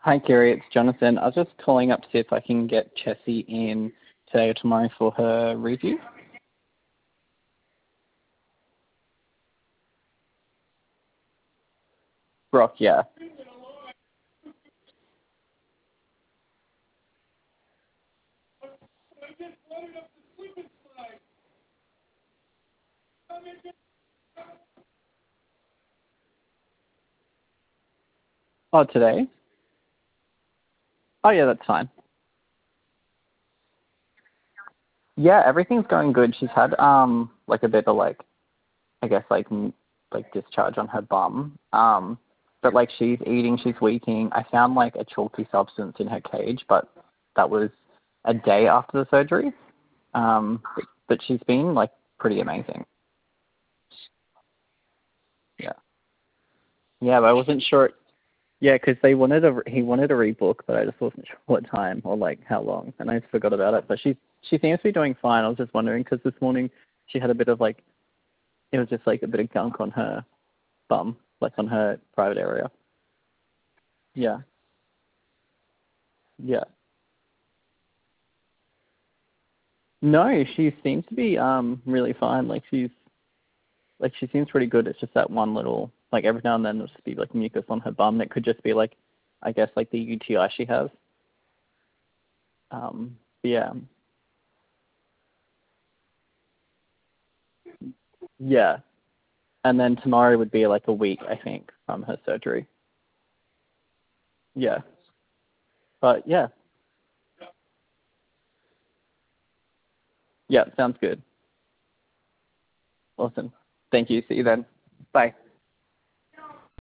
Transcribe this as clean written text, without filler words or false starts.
Hi, Gary. It's Jonathan. I was just calling up to see if I can get Chessie in today or tomorrow for her review. Brock, yeah. Oh, today? Oh, yeah, that's fine. Yeah, everything's going good. She's had like a bit of I guess like discharge on her bum. But like she's eating, she's weaning. I found like a chalky substance in her cage, but that was a day after the surgery. But she's been like pretty amazing. Yeah. Yeah, but I wasn't sure. Yeah, because he wanted a rebook, but I just wasn't sure what time or like how long, and I just forgot about it. But she seems to be doing fine. I was just wondering because this morning she had a bit of like it was just like a bit of gunk on her bum, like on her private area. Yeah, yeah. No, she seems to be really fine. Like she seems pretty good. It's just that one little like every now and then there'll just be like mucus on her bum. It could just be like I guess like the UTI she has. Yeah, yeah. And then tomorrow would be like a week, I think, from her surgery. Yeah. But yeah. Yeah, sounds good. Awesome. Thank you. See you then. Bye.